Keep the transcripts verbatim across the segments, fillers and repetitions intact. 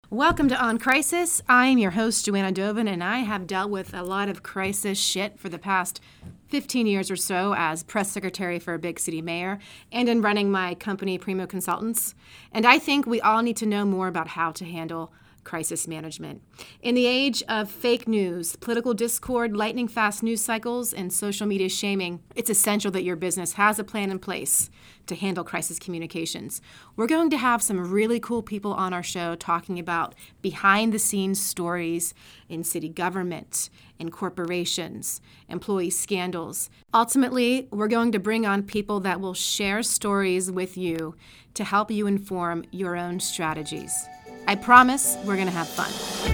Welcome to On Crisis. I'm your host, Joanna Dovin, and I have dealt with a lot of crisis shit for the past fifteen years or so as press secretary for a big city mayor and in running my company, Primo Consultants. And I think we all need to know more about how to handle crisis management. In the age of fake news, political discord, lightning fast news cycles, and social media shaming, it's essential that your business has a plan in place to handle crisis communications. We're going to have some really cool people on our show talking about behind the scenes stories in city government, in corporations, employee scandals. Ultimately, we're going to bring on people that will share stories with you to help you inform your own strategies. I promise we're going to have fun.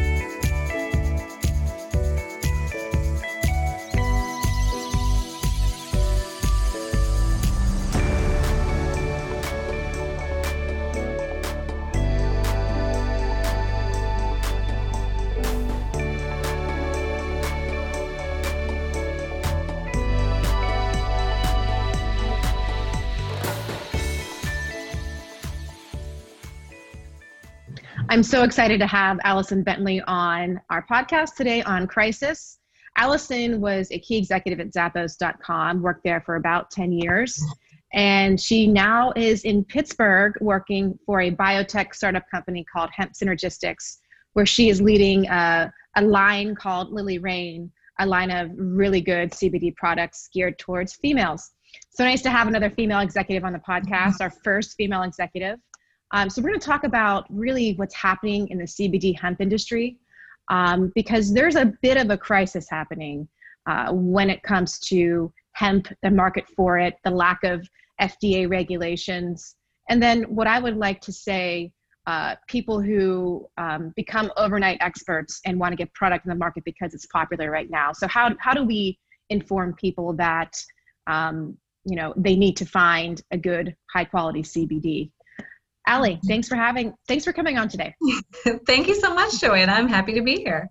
I'm so excited to have Allison Bentley on our podcast today on Crisis. Allison was a key executive at Zappos dot com, worked there for about ten years, and she now is in Pittsburgh working for a biotech startup company called Hemp Synergistics, where she is leading a, a line called Lily Rain, a line of really good C B D products geared towards females. So nice to have another female executive on the podcast, our first female executive. Um, so we're going to talk about really what's happening in the C B D hemp industry, um, because there's a bit of a crisis happening uh, when it comes to hemp, the market for it, the lack of F D A regulations, and then what I would like to say, uh, people who um, become overnight experts and want to get product in the market because it's popular right now. So how how do we inform people that um, you know they need to find a good, high quality C B D? Allie, thanks for having, thanks for coming on today. Thank you so much, Joanna. I'm happy to be here.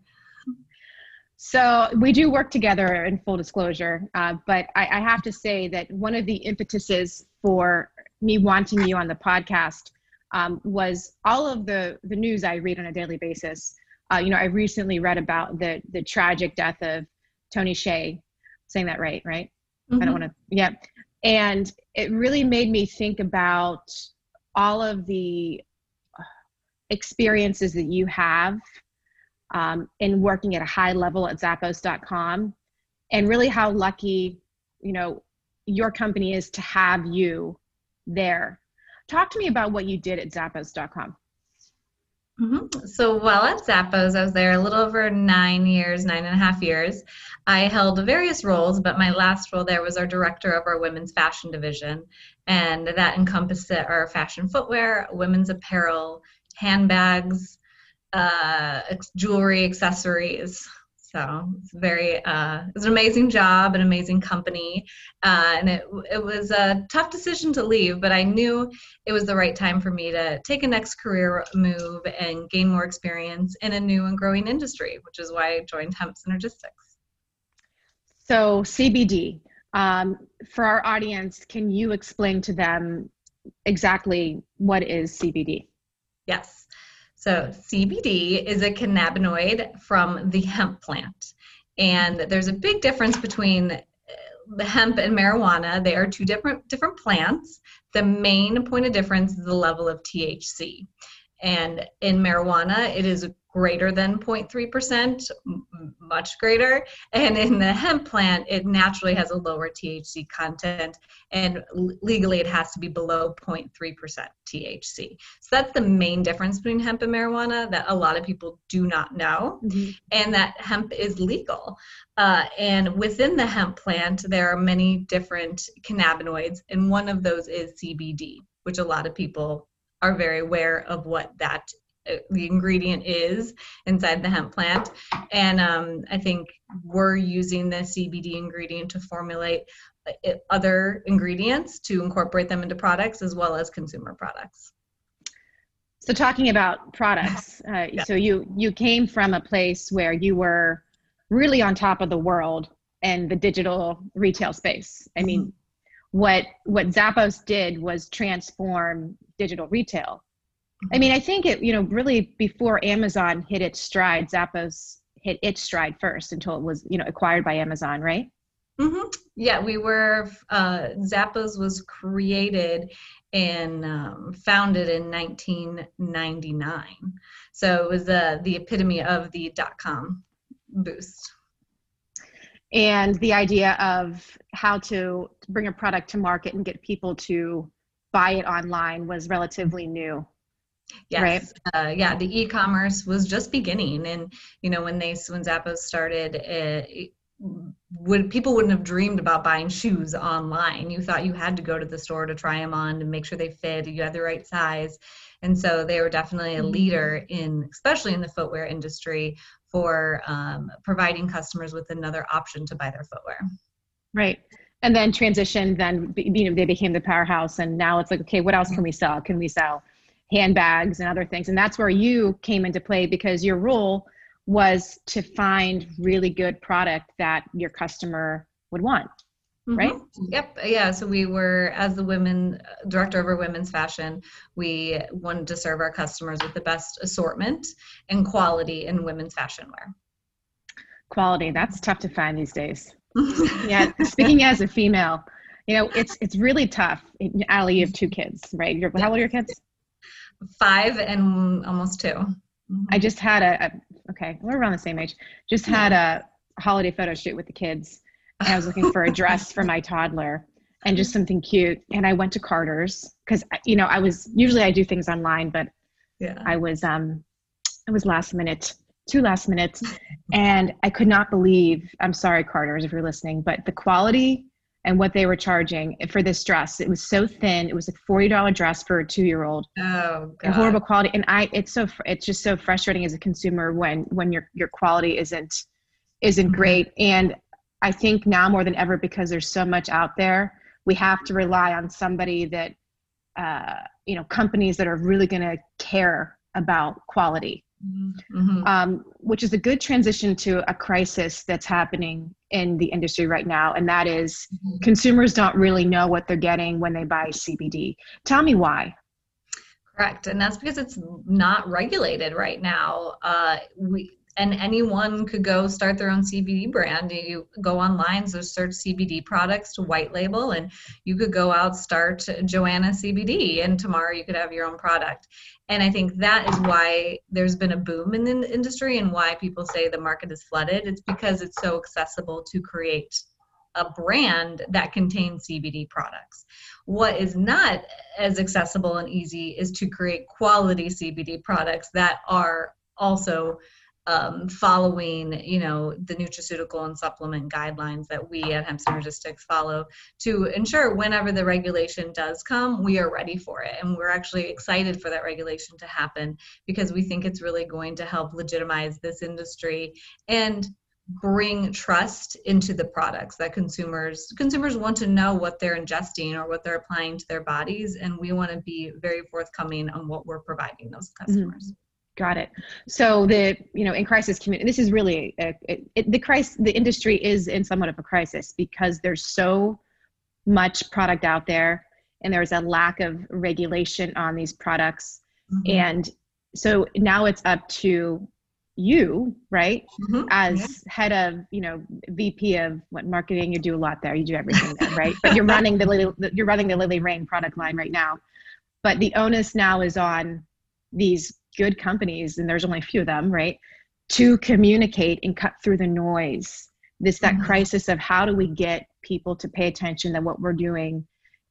So we do work together in full disclosure, uh, but I, I have to say that one of the impetuses for me wanting you on the podcast um, was all of the, the news I read on a daily basis. Uh, you know, I recently read about the the tragic death of Tony Hsieh, saying that right, right? Mm-hmm. I don't want to, yeah. And it really made me think about all of the experiences that you have um, in working at a high level at Zappos dot com, and really how lucky, you know, your company is to have you there. Talk to me about what you did at Zappos dot com. Mm-hmm. So while at Zappos, I was there a little over nine years, nine and a half years. I held various roles, but my last role there was our director of our women's fashion division. And that encompassed our fashion footwear, women's apparel, handbags, uh, jewelry, accessories. So it's very, uh, it's an amazing job, an amazing company, uh, and it it was a tough decision to leave, but I knew it was the right time for me to take a next career move and gain more experience in a new and growing industry, which is why I joined Hemp Synergistics. So C B D, um, for our audience, can you explain to them exactly what is C B D? Yes. So C B D is a cannabinoid from the hemp plant. And there's a big difference between the hemp and marijuana. They are two different different plants. The main point of difference is the level of T H C. And in marijuana, it is greater than zero point three percent, much greater. And in the hemp plant, it naturally has a lower T H C content, and legally it has to be below zero point three percent T H C. So that's the main difference between hemp and marijuana that a lot of people do not know, mm-hmm. and that hemp is legal. Uh, and within the hemp plant, there are many different cannabinoids, and one of those is C B D, which a lot of people are very aware of what that the ingredient is inside the hemp plant. And um, I think we're using the C B D ingredient to formulate other ingredients to incorporate them into products as well as consumer products. So talking about products, uh, yeah. so you you came from a place where you were really on top of the world and the digital retail space. I mean, mm-hmm. what what Zappos did was transform digital retail. I mean, I think it, you know, really before Amazon hit its stride, Zappos hit its stride first until it was, you know, acquired by Amazon, right? Mm-hmm. Yeah, we were, uh, Zappos was created and um, founded in nineteen ninety-nine. So it was uh, the epitome of the dot-com boost. And the idea of how to bring a product to market and get people to buy it online was relatively new. Yes, right? uh, yeah, the e-commerce was just beginning, and you know when they when Zappos started, it, would people wouldn't have dreamed about buying shoes online. You thought you had to go to the store to try them on and make sure they fit, you had the right size, and so they were definitely a leader in, especially in the footwear industry, for um, providing customers with another option to buy their footwear. Right. And then transition, then you know they became the powerhouse, and now it's like, okay, what else can we sell? Can we sell handbags and other things? And that's where you came into play, because your role was to find really good product that your customer would want, mm-hmm. right? Yep. Yeah. So we were, as the women director of our women's fashion, we wanted to serve our customers with the best assortment and quality in women's fashion wear. Quality, that's tough to find these days. Yeah. Speaking as a female, you know, it's it's really tough. Allie, you have two kids, right? You're, how old are your kids? Five and almost two. Mm-hmm. I just had a, a, okay, we're around the same age. Just had a holiday photo shoot with the kids. And I was looking for a dress for my toddler and just something cute. And I went to Carter's because, you know, I was, usually I do things online, but yeah. I was, um, I was last minute, two last minutes. And I could not believe, I'm sorry, Carter's, if you're listening, but the quality and what they were charging for this dress. It was so thin. It was a forty dollars dress for a two-year-old. Oh, God. Horrible quality. And I, it's so, it's just so frustrating as a consumer when, when your, your quality isn't, isn't mm-hmm. great. And I think now more than ever, because there's so much out there, we have to rely on somebody that, uh, you know, companies that are really going to care about quality. Mm-hmm. Um, which is a good transition to a crisis that's happening in the industry right now. And that is mm-hmm. consumers don't really know what they're getting when they buy C B D. Tell me why. Correct. And that's because it's not regulated right now. Uh, we And anyone could go start their own C B D brand. You go online, so search C B D products to white label, and you could go out, start Joanna C B D, and tomorrow you could have your own product. And I think that is why there's been a boom in the industry and why people say the market is flooded. It's because it's so accessible to create a brand that contains C B D products. What is not as accessible and easy is to create quality C B D products that are also Um, following, you know, the nutraceutical and supplement guidelines that we at Hemp Synergistics follow to ensure whenever the regulation does come, we are ready for it. And we're actually excited for that regulation to happen because we think it's really going to help legitimize this industry and bring trust into the products that consumers consumers want to know what they're ingesting or what they're applying to their bodies. And we want to be very forthcoming on what we're providing those customers. Mm-hmm. Got it. So the, you know, in crisis community, this is really, a, it, it, the crisis, the industry is in somewhat of a crisis because there's so much product out there and there's a lack of regulation on these products. Mm-hmm. And so now it's up to you, right? Mm-hmm. As yeah. head of, you know, V P of what marketing, you do a lot there, you do everything there, right? But you're running the, you're running the Lily Rain product line right now. But the onus now is on these good companies, and there's only a few of them, right, to communicate and cut through the noise. This, that mm-hmm. crisis of how do we get people to pay attention that what we're doing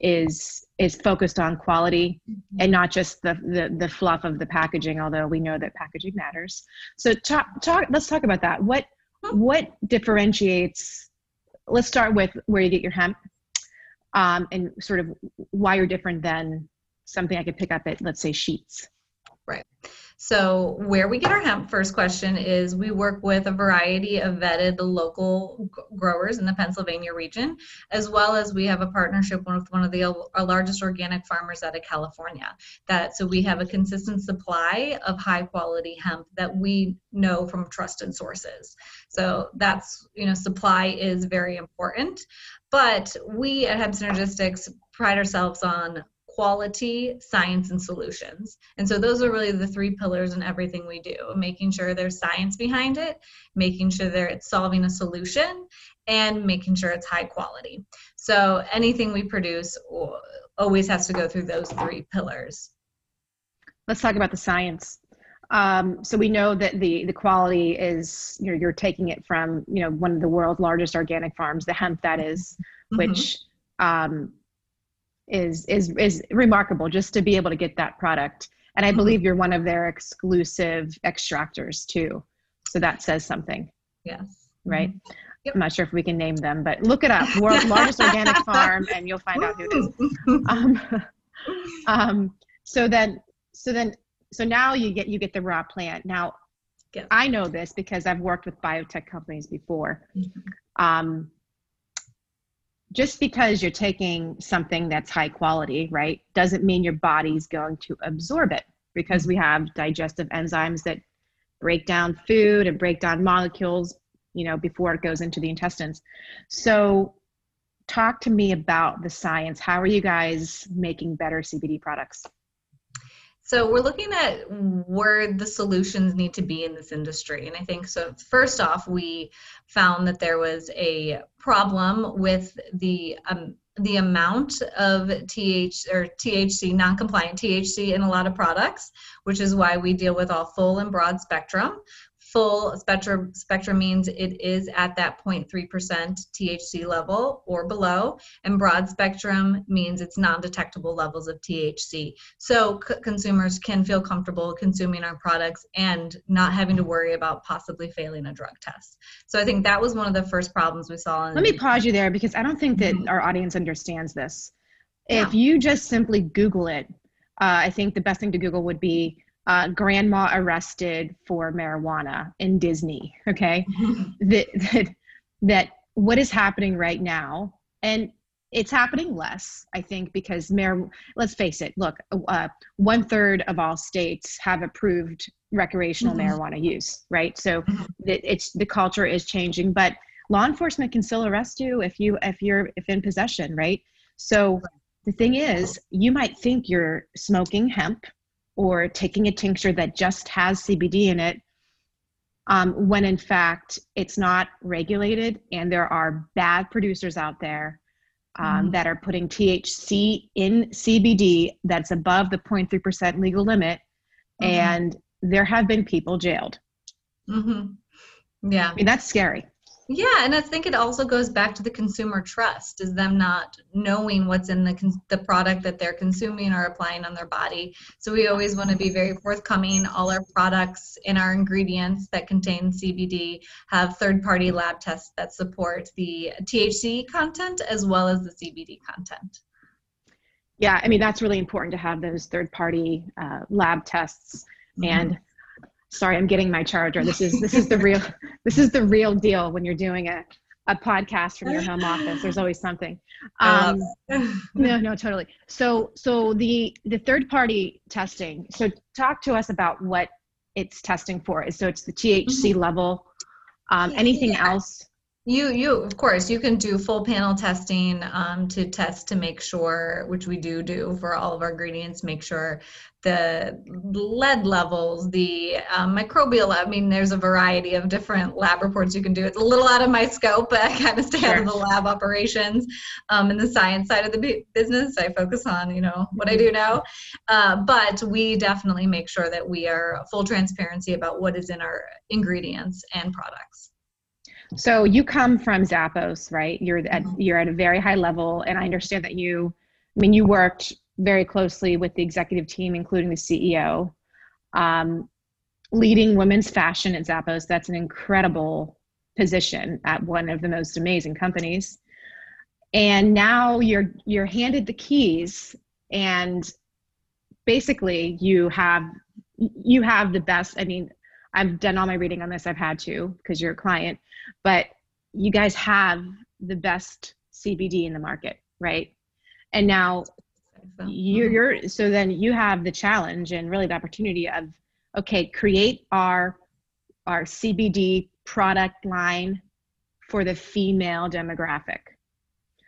is is focused on quality mm-hmm. and not just the, the the fluff of the packaging, although we know that packaging matters. So talk, talk let's talk about that. What what differentiates, let's start with where you get your hemp um, and sort of why you're different than something I could pick up at, let's say, Sheetz. Right. So where we get our hemp, first question is we work with a variety of vetted local growers in the Pennsylvania region, as well as we have a partnership with one of the our largest organic farmers out of California. That so we have a consistent supply of high quality hemp that we know from trusted sources. So that's, you know, supply is very important, but we at Hemp Synergistics pride ourselves on quality, science, and solutions. And so those are really the three pillars in everything we do, making sure there's science behind it, making sure that it's solving a solution, and making sure it's high quality. So anything we produce always has to go through those three pillars. Let's talk about the science. Um, so we know that the the quality is, you know, you're taking it from, you know, one of the world's largest organic farms, the hemp that is, mm-hmm. which um, is is is remarkable just to be able to get that product. And I mm-hmm. believe you're one of their exclusive extractors too. So that says something. Yes. Right. Mm-hmm. Yep. I'm not sure if we can name them, but look it up. World's largest organic farm, and you'll find out who it is. Um, um, so then, so then, so now you get you get the raw plant. Now, yes. I know this because I've worked with biotech companies before. Mm-hmm. Um, just because you're taking something that's high quality, right, doesn't mean your body's going to absorb it, because mm-hmm. we have digestive enzymes that break down food and break down molecules, you know, before it goes into the intestines. So talk to me about the science. How are you guys making better C B D products? So we're looking at where the solutions need to be in this industry. And I think, so first off, we found that there was a problem with the um, the amount of T H or T H C, non-compliant T H C in a lot of products, which is why we deal with all full and broad spectrum. Full spectrum spectrum means it is at that zero point three percent T H C level or below, and broad spectrum means it's non-detectable levels of T H C. So c- consumers can feel comfortable consuming our products and not having to worry about possibly failing a drug test. So I think that was one of the first problems we saw. In Let me pause you there, because I don't think that mm-hmm. our audience understands this. If yeah. you just simply Google it, uh, I think the best thing to Google would be Uh, grandma arrested for marijuana in Disney. Okay. that, that, that what is happening right now, and it's happening less, I think, because mar- let's face it, look, uh, one third of all states have approved recreational mm-hmm. marijuana use, right? So mm-hmm. that it's, the culture is changing, but law enforcement can still arrest you if you, if you're, if in possession, right? So the thing is, you might think you're smoking hemp or taking a tincture that just has C B D in it, um, when in fact it's not regulated, and there are bad producers out there um, mm-hmm. that are putting T H C in C B D that's above the zero point three percent legal limit, mm-hmm. and there have been people jailed. Mm-hmm. Yeah. I mean, that's scary. Yeah, and I think it also goes back to the consumer trust, is them not knowing what's in the the product that they're consuming or applying on their body. So we always want to be very forthcoming. All our products and our ingredients that contain C B D have third-party lab tests that support the T H C content as well as the C B D content. Yeah, I mean, that's really important to have those third-party uh, lab tests. Mm-hmm. And sorry, I'm getting my charger. This is this is the real this is the real deal when you're doing a, a podcast from your home office. There's always something. Um, no, no, totally. So so the the third party testing. So talk to us about what it's testing for. So it's the T H C mm-hmm. level. Um, anything yeah. else? You, you, of course, you can do full panel testing um, to test to make sure, which we do do for all of our ingredients, make sure the lead levels, the um, microbial, I mean, there's a variety of different lab reports you can do. It's a little out of my scope, but I kind of stay sure. out of the lab operations. Um, in the science side of the business, I focus on, you know, what I do now. Uh, but we definitely make sure that we are full transparency about what is in our ingredients and products. So you come from Zappos, right? You're at you're at a very high level, and I understand that you, I mean, you worked very closely with the executive team, including the C E O, um, leading women's fashion at Zappos. That's an incredible position at one of the most amazing companies. And now you're you're handed the keys, and basically you have you have the best. I mean, I've done all my reading on this. I've had to, because you're a client, but you guys have the best C B D in the market, right? And now you're, you're, so then you have the challenge and really the opportunity of, okay, create our, our C B D product line for the female demographic.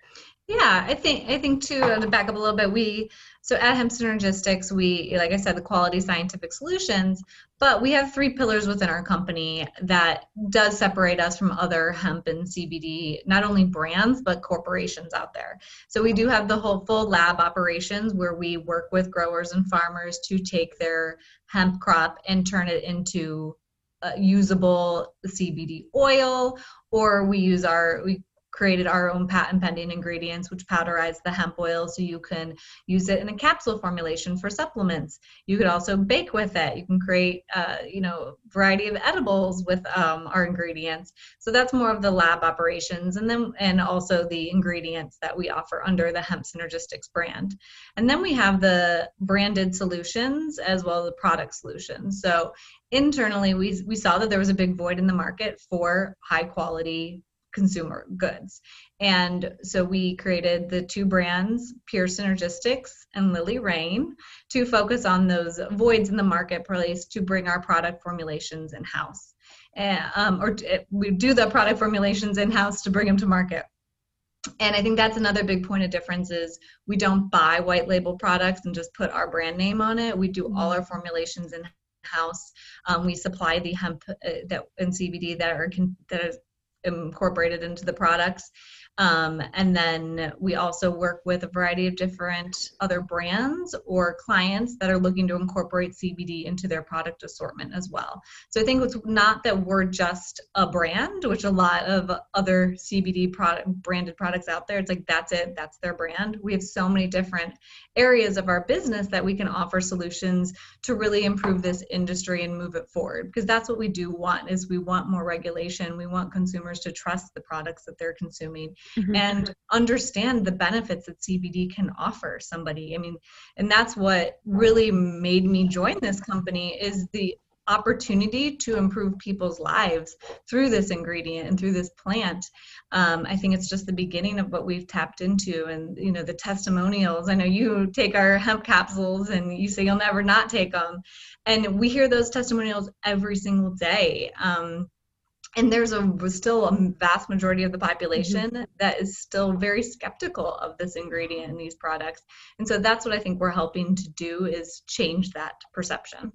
Yeah, I think I think too, uh, to back up a little bit, we so at Hemp Synergistics, we, like I said, the quality scientific solutions, but we have three pillars within our company that does separate us from other hemp and C B D, not only brands, but corporations out there. So we do have the whole full lab operations where we work with growers and farmers to take their hemp crop and turn it into uh, usable C B D oil, or we use our, we created our own patent pending ingredients, which powderize the hemp oil so you can use it in a capsule formulation for supplements. You could also bake with it. You can create, uh, you know, variety of edibles with um, our ingredients. So that's more of the lab operations, and then and also the ingredients that we offer under the Hemp Synergistics brand. And then we have the branded solutions as well as the product solutions. So internally, we we saw that there was a big void in the market for high quality consumer goods. And so we created the two brands, Pure Synergistics and Lily Rain, to focus on those voids in the marketplace to bring our product formulations in-house. And, um, or to, we do the product formulations in-house to bring them to market. And I think that's another big point of difference is we don't buy white label products and just put our brand name on it. We do all our formulations in-house. Um, we supply the hemp uh, that and C B D that are that is incorporated into the products. Um, and then we also work with a variety of different other brands or clients that are looking to incorporate C B D into their product assortment as well. So I think it's not that we're just a brand, which a lot of other C B D product branded products out there, it's like, that's it, that's their brand. We have so many different areas of our business that we can offer solutions to really improve this industry and move it forward, because that's what we do want, is we want more regulation. We want consumers to trust the products that they're consuming. Mm-hmm. And understand the benefits that C B D can offer somebody. I mean, and that's what really made me join this company, is the opportunity to improve people's lives through this ingredient and through this plant. Um, I think it's just the beginning of what we've tapped into, and you know, the testimonials. I know you take our hemp capsules and you say you'll never not take them, and we hear those testimonials every single day. Um, And there's a still a vast majority of the population mm-hmm. that is still very skeptical of this ingredient in these products. And so that's what I think we're helping to do, is change that perception.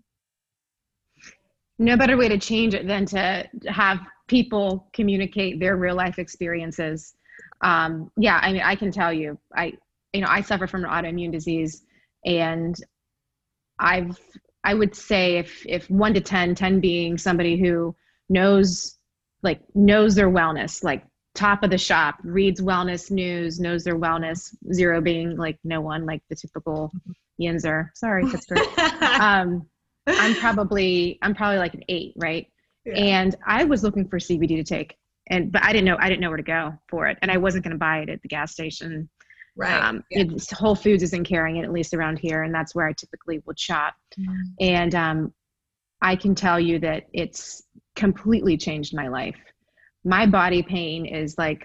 No better way to change it than to have people communicate their real life experiences. Um, yeah, I mean, I can tell you, I, you know, I suffer from an autoimmune disease, and I've, I would say if, if one to ten, ten being somebody who knows like knows their wellness, like top of the shop, reads wellness news, knows their wellness, zero being like no one, like the typical Yinzer. Sorry, Pittsburgh. um, I'm probably, I'm probably like an eight, right? Yeah. And I was looking for C B D to take, and, but I didn't know, I didn't know where to go for it. And I wasn't going to buy it at the gas station. Right. Um, yeah. it, Whole Foods isn't carrying it, at least around here. And that's where I typically would shop. Mm-hmm. And um, I can tell you that it's completely changed my life. My body pain is like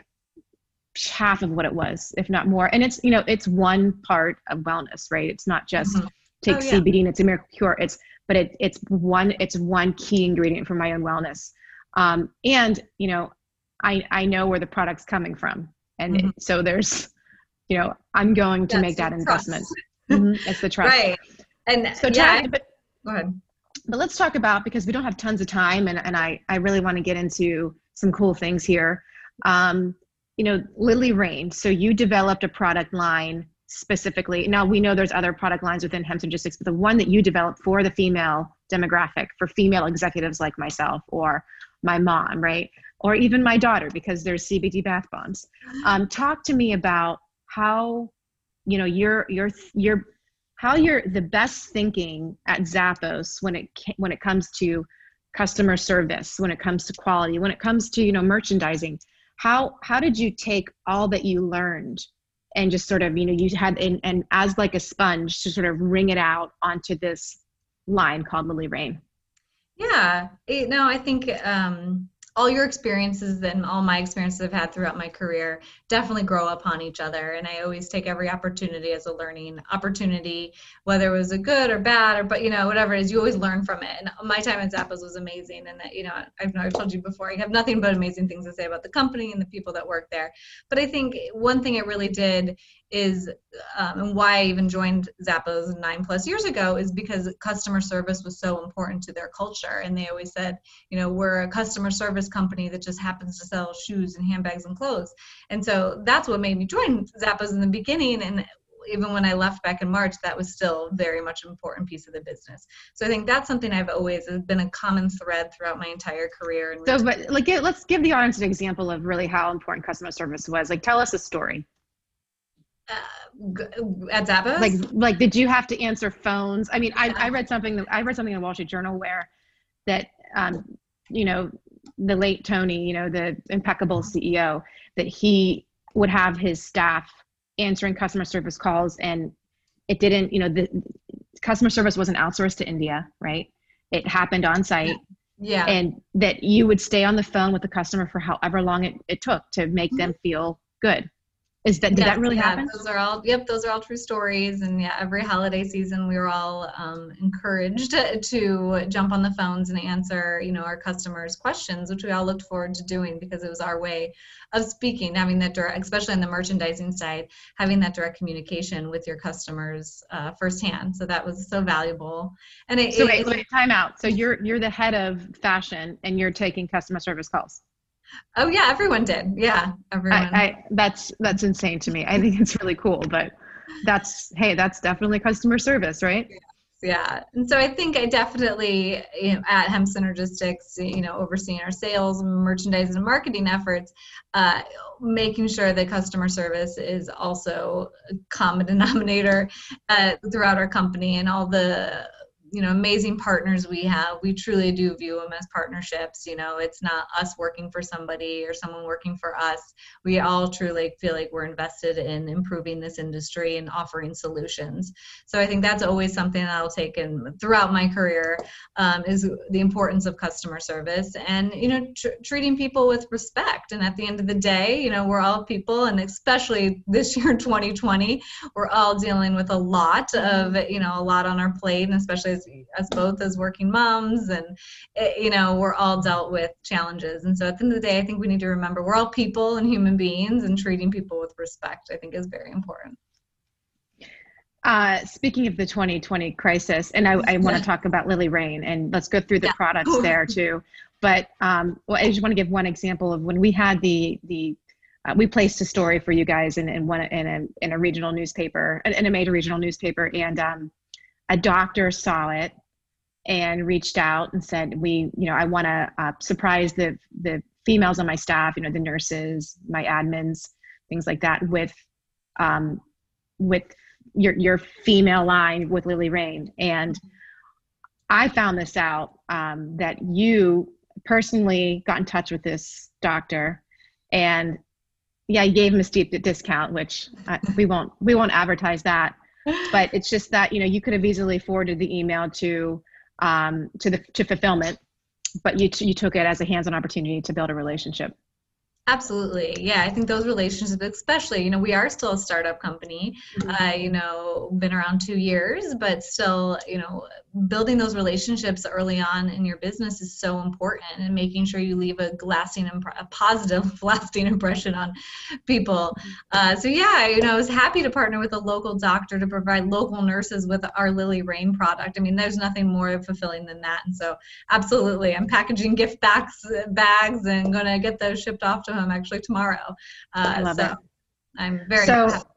half of what it was, if not more. And it's, you know, it's one part of wellness, right? It's not just mm-hmm. take oh, yeah. C B D and it's a miracle cure. It's, but it, it's one, it's one key ingredient for my own wellness. Um, and, you know, I, I know where the product's coming from. And mm-hmm. it, so there's, you know, I'm going to That's make that investment. Mm-hmm. It's the trust. Right. And so, yeah, talk, but, go ahead. But let's talk about, because we don't have tons of time, and, and I, I really want to get into some cool things here. Um, you know, Lily Rain. So you developed a product line specifically. Now we know there's other product lines within Hemp Synergistics, but the one that you developed for the female demographic, for female executives like myself or my mom, right? Or even my daughter, because there's C B D bath bombs. Um, talk to me about how, you know, you're, you're, you're, how you're the best thinking at Zappos when it when it comes to customer service, when it comes to quality, when it comes to, you know, merchandising. How how did you take all that you learned and just sort of, you know, you had and, and as like a sponge to sort of wring it out onto this line called Lily Rain? Yeah, it, no, I think um, all your experiences and all my experiences I've had throughout my career definitely grow upon each other. And I always take every opportunity as a learning opportunity, whether it was a good or bad or, but you know, whatever it is, you always learn from it. And my time at Zappos was amazing. And that, you know, I've, I've told you before, I have nothing but amazing things to say about the company and the people that work there. But I think one thing it really did is, um, and why I even joined Zappos nine plus years ago, is because customer service was so important to their culture. And they always said, you know, we're a customer service company that just happens to sell shoes and handbags and clothes. And so that's what made me join Zappos in the beginning. And even when I left back in March, that was still very much an important piece of the business. So I think that's something I've always has been a common thread throughout my entire carear. And so, but like, let's give the audience an example of really how important customer service was. Like, tell us a story. Uh, at Zappos? Like, like, did you have to answer phones? I mean, I, I read something that I read something in the Wall Street Journal where that, um, you know, the late Tony, you know, the impeccable C E O, that he would have his staff answering customer service calls, and it didn't, you know, the customer service wasn't outsourced to India, right? It happened on site. Yeah. And that you would stay on the phone with the customer for however long it, it took to make mm-hmm. them feel good. Is that, did yes, that really yeah, happen? Those are all, yep, those are all true stories. And yeah, every holiday season, we were all um, encouraged to, to jump on the phones and answer, you know, our customers' questions, which we all looked forward to doing because it was our way of speaking, having that direct, especially on the merchandising side, having that direct communication with your customers uh, firsthand. So that was so valuable. And it, so it, wait, it, wait, time out. So you're you're the head of fashion, and you're taking customer service calls. Oh yeah, everyone did. Yeah, everyone. I, I that's that's insane to me. I think it's really cool, but that's hey, that's definitely customer service, right? Yeah. Yeah, and so I think I definitely, you know, at Hemp Synergistics, you know, overseeing our sales, merchandising, and marketing efforts, uh, making sure that customer service is also a common denominator uh, throughout our company, and all the, you know, amazing partners we have. We truly do view them as partnerships. You know, it's not us working for somebody or someone working for us. We all truly feel like we're invested in improving this industry and offering solutions. So I think that's always something that I'll take in throughout my career, um, is the importance of customer service and, you know, tr- treating people with respect. And at the end of the day, you know, we're all people, and especially this year, twenty twenty, we're all dealing with a lot of, you know, a lot on our plate, and especially as, as both as working moms, and, you know, we're all dealt with challenges. And so at the end of the day, I think we need to remember we're all people and human beings, and treating people with respect, I think, is very important. Uh, speaking of the twenty twenty crisis, and I, I want to talk about Lily Rain, and let's go through the yeah. products there too. But um, well, I just want to give one example of when we had the the uh, we placed a story for you guys in, in one in a in a regional newspaper, in a major regional newspaper, and um, a doctor saw it and reached out and said, "We, you know, I want to uh, surprise the the females on my staff, you know, the nurses, my admins, things like that, with um, with." your your female line with Lily Rain." And I found this out, um, that you personally got in touch with this doctor, and yeah, you gave him a steep discount, which uh, we won't we won't advertise that, but it's just that, you know, you could have easily forwarded the email to um, to the to fulfillment, but you you took it as a hands-on opportunity to build a relationship. Absolutely. Yeah, I think those relationships, especially, you know, we are still a startup company, uh, you know, been around two years, but still, you know, building those relationships early on in your business is so important, and making sure you leave a lasting, imp- a positive, lasting impression on people. Uh, so yeah, you know, I was happy to partner with a local doctor to provide local nurses with our Lily Rain product. I mean, there's nothing more fulfilling than that. And so absolutely, I'm packaging gift bags, bags and going to get those shipped off to him actually tomorrow. Uh, I love so it. I'm very so, happy.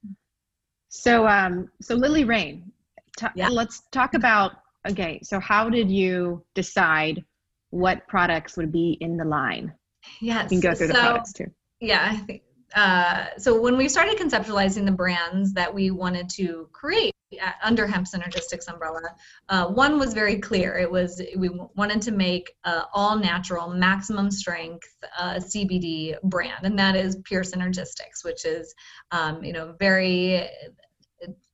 So, um, so Lily Rain, t- yeah. let's talk about, okay, so how did you decide what products would be in the line? Yes. You can go through so, the products too. Yeah, I think, uh, so when we started conceptualizing the brands that we wanted to create under Hemp Synergistics umbrella, uh, one was very clear. It was, we wanted to make uh, all natural, maximum strength uh, C B D brand, and that is Pure Synergistics, which is, um, you know, very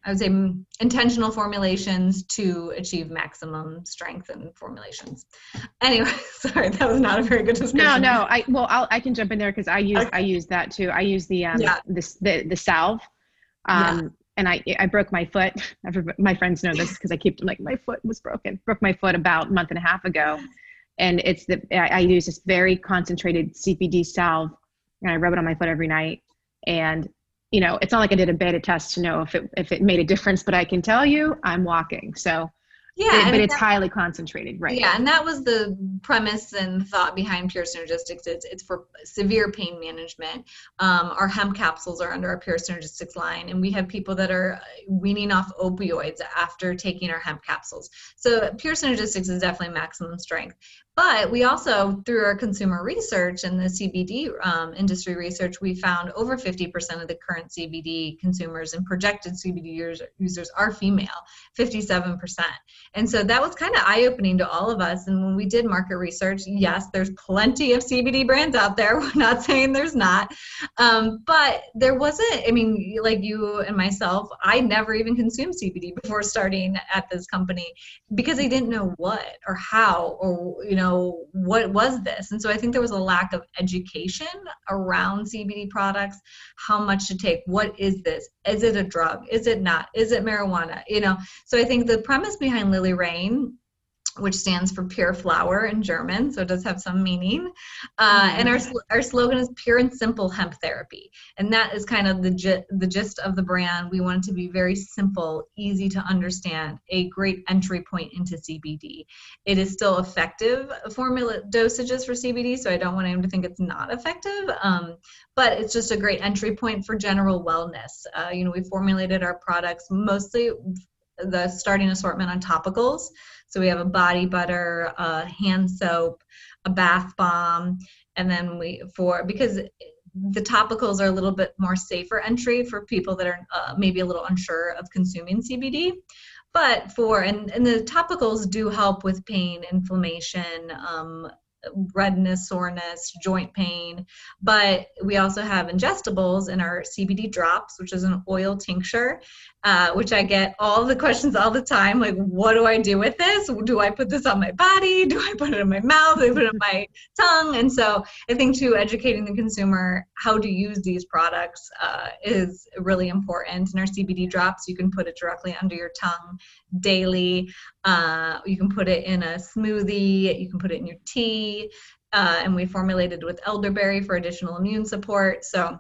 I would say m- intentional formulations to achieve maximum strength and formulations. Anyway, sorry, that was not a very good description. No, no, I, well, I'll, I can jump in there because I use, Okay. I use that too. I use the, um, Yeah. this, the, the salve. Um, Yeah. and I, I broke my foot. Everybody, my friends know this because I keep like, my foot was broken, broke my foot about a month and a half ago. And it's the, I, I use this very concentrated C B D salve and I rub it on my foot every night. And, you know, it's not like I did a beta test to know if it, if it made a difference, but I can tell you I'm walking. So Yeah, But, but it's that, highly concentrated, right? Yeah, and that was the premise and thought behind Pure Synergistics. It's, it's for severe pain management. Um, our hemp capsules are under our Pure Synergistics line, and we have people that are weaning off opioids after taking our hemp capsules. So Pure Synergistics is definitely maximum strength. But we also, through our consumer research and the C B D um, industry research, we found over fifty percent of the current C B D consumers and projected C B D users, users are female, fifty-seven percent. And so that was kind of eye-opening to all of us. And when we did market research, yes, there's plenty of C B D brands out there. We're not saying there's not. Um, but there wasn't, I mean, like you and myself, I never even consumed C B D before starting at this company because I didn't know what or how or, you know, know, what was this? And so I think there was a lack of education around C B D products, how much to take, what is this? Is it a drug? Is it not? Is it marijuana? You know, so I think the premise behind Lily Rain, which stands for pure flower in German, so it does have some meaning. Uh, and our our slogan is pure and simple hemp therapy. And that is kind of the, gi- the gist of the brand. We want it to be very simple, easy to understand, a great entry point into C B D. It is still effective formula dosages for C B D, so I don't want anyone to think it's not effective. Um, but it's just a great entry point for general wellness. Uh, you know, we formulated our products mostly the starting assortment on topicals. So we have a body butter, a hand soap, a bath bomb, and then we for because the topicals are a little bit more safer entry for people that are uh, maybe a little unsure of consuming C B D. But for and, and the topicals do help with pain, inflammation, um, redness, soreness, joint pain. But we also have ingestibles in our C B D drops, which is an oil tincture, uh, which I get all the questions all the time. Like, what do I do with this? Do I put this on my body? Do I put it in my mouth? Do I put it in my tongue? And so I think too, educating the consumer how to use these products uh, is really important. In our C B D drops, you can put it directly under your tongue daily. Uh, you can put it in a smoothie. You can put it in your tea. Uh, and we formulated with elderberry for additional immune support. So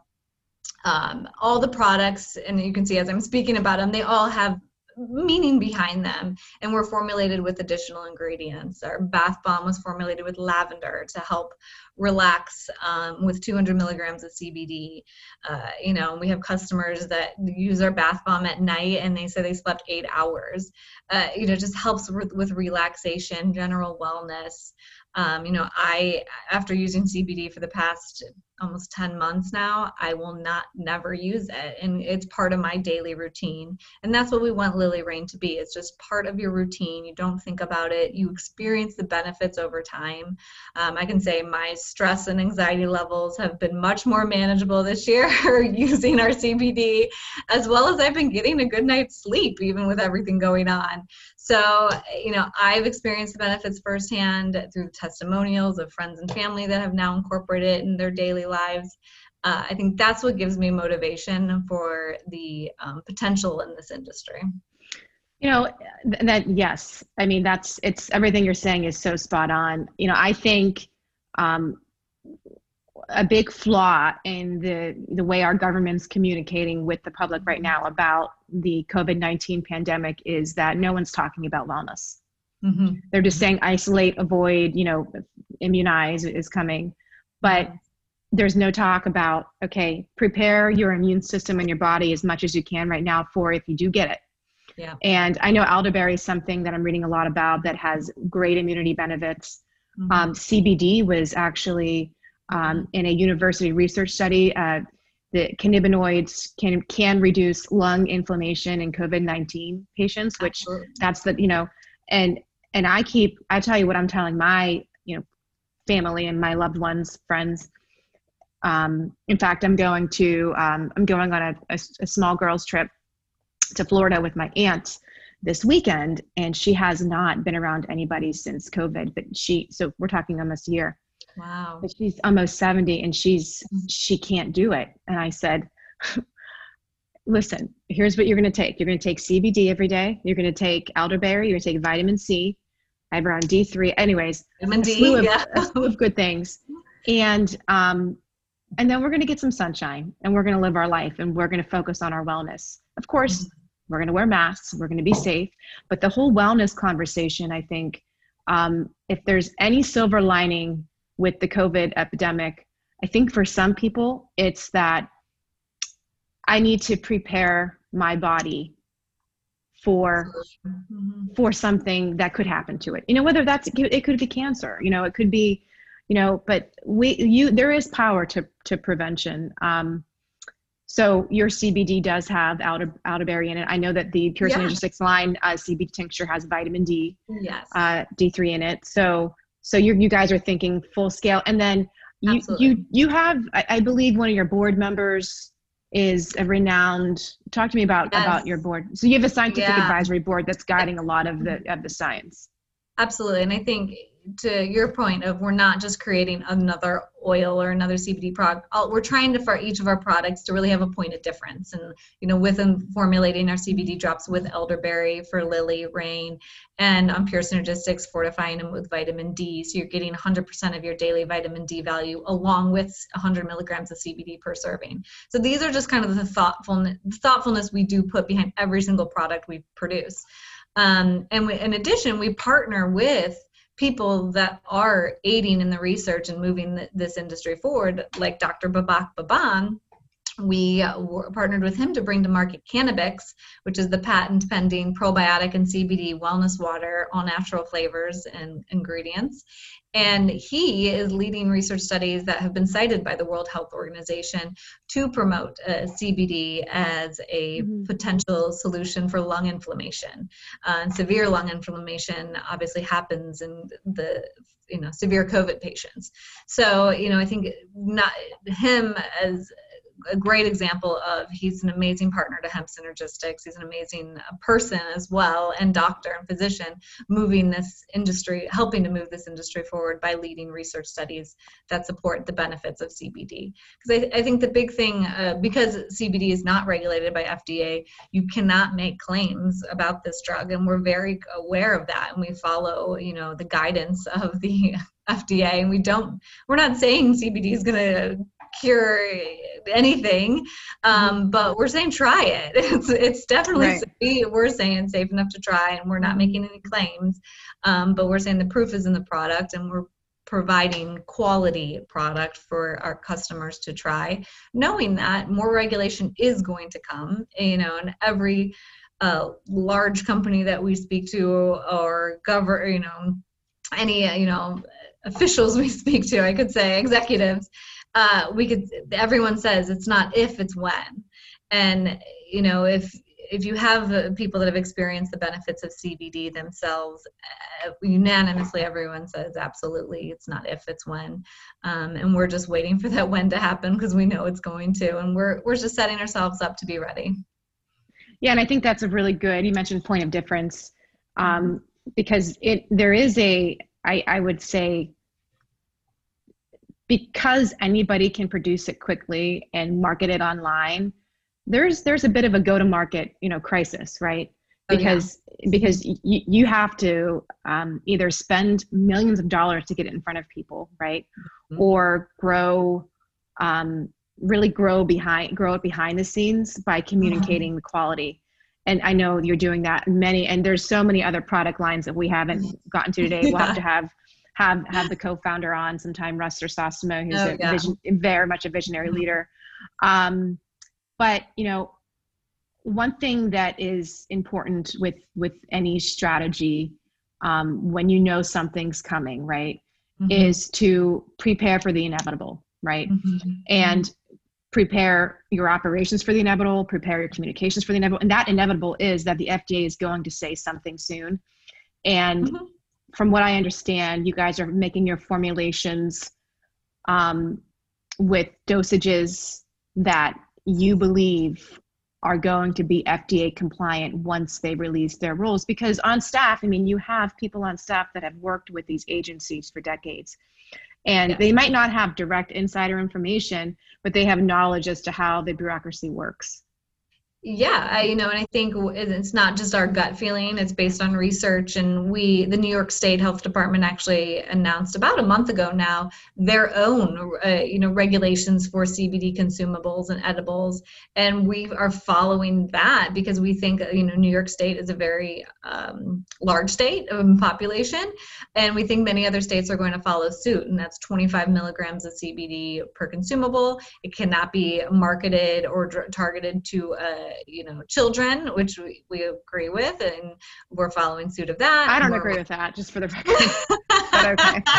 um, all the products, and you can see as I'm speaking about them, they all have meaning behind them, and we're formulated with additional ingredients. Our bath bomb was formulated with lavender to help relax um, with two hundred milligrams of C B D. Uh, you know, we have customers that use our bath bomb at night and they say they slept eight hours. Uh, you know, just helps with, with relaxation, general wellness. Um, you know, I, after using C B D for the past almost ten months now, I will not never use it. And it's part of my daily routine. And that's what we want Lily Rain to be. It's just part of your routine. You don't think about it. You experience the benefits over time. Um, I can say my stress and anxiety levels have been much more manageable this year using our C B D, as well as I've been getting a good night's sleep, even with everything going on. So, you know, I've experienced the benefits firsthand through testimonials of friends and family that have now incorporated it in their daily lives. Uh, I think that's what gives me motivation for the um, potential in this industry. You know, th- that, yes, I mean, that's, it's, everything you're saying is so spot on. You know, I think um, a big flaw in the, the way our government's communicating with the public right now about the COVID nineteen pandemic is that no one's talking about wellness. Mm-hmm. They're just saying isolate, avoid, you know, immunize is coming. But mm-hmm. there's no talk about, okay, prepare your immune system and your body as much as you can right now for if you do get it. Yeah. And I know elderberry is something that I'm reading a lot about that has great immunity benefits. Mm-hmm. Um, C B D was actually um, in a university research study, uh, the cannabinoids can can reduce lung inflammation in COVID nineteen patients, which Absolutely. That's the, you know, and and I keep, I tell you what I'm telling my, you know, family and my loved ones, friends. Um, in fact, I'm going to, um, I'm going on a, a, a small girls trip to Florida with my aunt this weekend, and she has not been around anybody since COVID, but she, so we're talking almost a year. Wow. But she's almost seventy and she's, she can't do it. And I said, listen, here's what you're going to take. You're going to take C B D every day. You're going to take elderberry. You're going to take vitamin C. I have around D three. Anyways, vitamin D, a slew of, yeah. a slew of good things. And, um, and then we're going to get some sunshine and we're going to live our life and we're going to focus on our wellness. Of course, we're going to wear masks. We're going to be safe. But the whole wellness conversation, I think, um, if there's any silver lining with the COVID epidemic, I think for some people, it's that I need to prepare my body for, Mm-hmm. for something that could happen to it. You know, whether that's, it could be cancer, you know, it could be, you know, but we, you, there is power to, to prevention. Um, so your C B D does have elder, elderberry in it. I know that the Pure Yeah. Synergetics line uh, C B D tincture has vitamin D, Yes. uh, D three in it. So, so you you guys are thinking full scale. And then you, Absolutely. you, you have, I, I believe one of your board members is a renowned, talk to me about, Yes. about your board. So you have a scientific Yeah. advisory board that's guiding a lot of the, of the science. Absolutely. And I think to your point of we're not just creating another oil or another C B D product, we're trying to, for each of our products to really have a point of difference. And, you know, within formulating our C B D drops with elderberry for Lily, Rain, and on Pure Synergistics, fortifying them with vitamin D. So you're getting one hundred percent of your daily vitamin D value along with one hundred milligrams of C B D per serving. So these are just kind of the thoughtfulness, thoughtfulness we do put behind every single product we produce. Um, and we, in addition, we partner with people that are aiding in the research and moving th- this industry forward, like Doctor Babak Baban. We uh, were partnered with him to bring to market Cannabix, which is the patent pending probiotic and C B D wellness water, all natural flavors and ingredients. And he is leading research studies that have been cited by the World Health Organization to promote uh, C B D as a Mm-hmm. potential solution for lung inflammation. Uh, and severe lung inflammation obviously happens in the you know severe COVID patients. So you know I think not him as a great example of he's an amazing partner to Hemp Synergistics. He's an amazing person as well, and doctor and physician, moving this industry, helping to move this industry forward by leading research studies that support the benefits of C B D. Because I, I think the big thing, uh, because C B D is not regulated by F D A, you cannot make claims about this drug, and we're very aware of that, and we follow, you know, the guidance of the F D A, and we don't, we're not saying C B D is going to cure anything, um, but we're saying try it. It's it's definitely Right. safe. We're saying safe enough to try, and we're not making any claims, um, but we're saying the proof is in the product, and we're providing quality product for our customers to try, knowing that more regulation is going to come, you know, and every uh, large company that we speak to or govern, you know, any, uh, you know, officials we speak to, I could say executives, uh, we could, everyone says it's not if, it's when. And, you know, if, if you have uh, people that have experienced the benefits of C B D themselves, uh, unanimously everyone says absolutely, it's not if, it's when. Um, and we're just waiting for that when to happen because we know it's going to, and we're, we're just setting ourselves up to be ready. Yeah, and I think that's a really good, you mentioned point of difference, um, because it there is a, I, I would say, because anybody can produce it quickly and market it online, there's there's a bit of a go-to-market, you know, crisis, right? Because oh, yeah. because y- you have to um, either spend millions of dollars to get it in front of people, right, mm-hmm. or grow, um, really grow behind, grow it behind the scenes by communicating mm-hmm. the quality. And I know you're doing that in many, and there's so many other product lines that we haven't gotten to today. We'll yeah. have to have have have the co-founder on sometime, Russ Sosimo, who's oh, a yeah. vision, very much a visionary mm-hmm. leader. Um, but you know, one thing that is important with with any strategy, um, when you know something's coming, right, mm-hmm. is to prepare for the inevitable, right, mm-hmm. and prepare your operations for the inevitable, prepare your communications for the inevitable, and that inevitable is that the F D A is going to say something soon, and mm-hmm. from what I understand, you guys are making your formulations um, with dosages that you believe are going to be F D A compliant once they release their rules. Because on staff, I mean, you have people on staff that have worked with these agencies for decades. And Yes. they might not have direct insider information, but they have knowledge as to how the bureaucracy works. Yeah, I, you know, and I think it's not just our gut feeling, it's based on research. And we, the New York State Health Department actually announced about a month ago now their own, uh, you know, regulations for C B D consumables and edibles. And we are following that because we think, you know, New York State is a very um, large state of population. And we think many other states are going to follow suit. And that's twenty-five milligrams of C B D per consumable. It cannot be marketed or dr- targeted to uh, you know, children, which we, we agree with, and we're following suit of that. I don't we're, agree with that, just for the record. But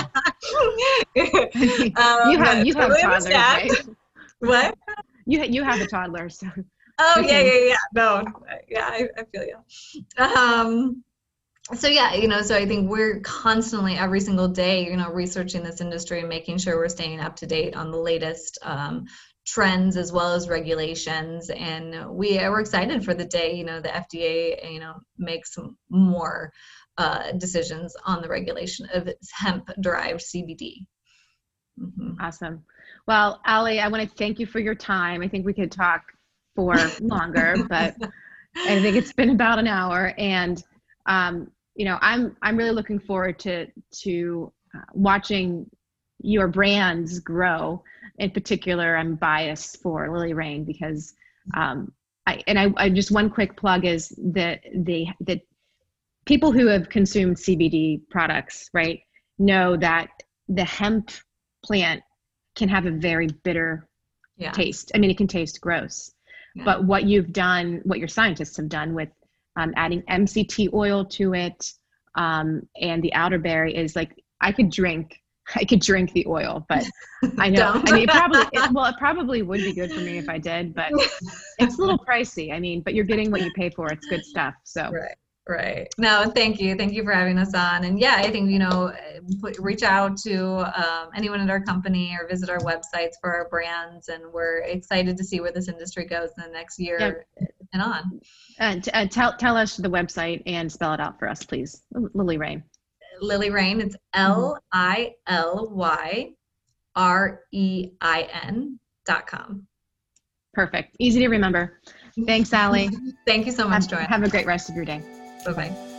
okay. um, you have you have totally toddlers, right? What? You you have a toddler, so. Oh we yeah, can- yeah, yeah. No, yeah, I, I feel you. Um, so yeah, you know, so I think we're constantly, every single day, you know, researching this industry and making sure we're staying up to date on the latest um, trends as well as regulations. And we are excited for the day, you know, the F D A, you know, makes more uh, decisions on the regulation of hemp-derived C B D. Mm-hmm. Awesome. Well, Ali, I want to thank you for your time. I think we could talk for longer, but I think it's been about an hour. And, um, you know, I'm I'm really looking forward to to uh, watching your brands grow. In particular, I'm biased for Lily Rain because, um, I and I, I just one quick plug is that the the people who have consumed C B D products, right, know that the hemp plant can have a very bitter yeah. taste. I mean, it can taste gross. Yeah. But what you've done, what your scientists have done with um, adding M C T oil to it um, and the elderberry is like, I could drink. I could drink the oil, but I know, I mean, it probably, it, well, it probably would be good for me if I did, but it's a little pricey. I mean, but you're getting what you pay for. It's good stuff. So. Right. Right. No, thank you. Thank you for having us on. And yeah, I think, you know, put, reach out to um, anyone at our company or visit our websites for our brands. And we're excited to see where this industry goes in the next year yeah. and on. Uh, t- uh, tell, tell us the website and spell it out for us, please. Lily Rain. Lily Rain, it's L I L Y R E I N dot com. Perfect. Easy to remember. Thanks, Ali. Thank you so much, have, Joanne. Have a great rest of your day. Bye-bye.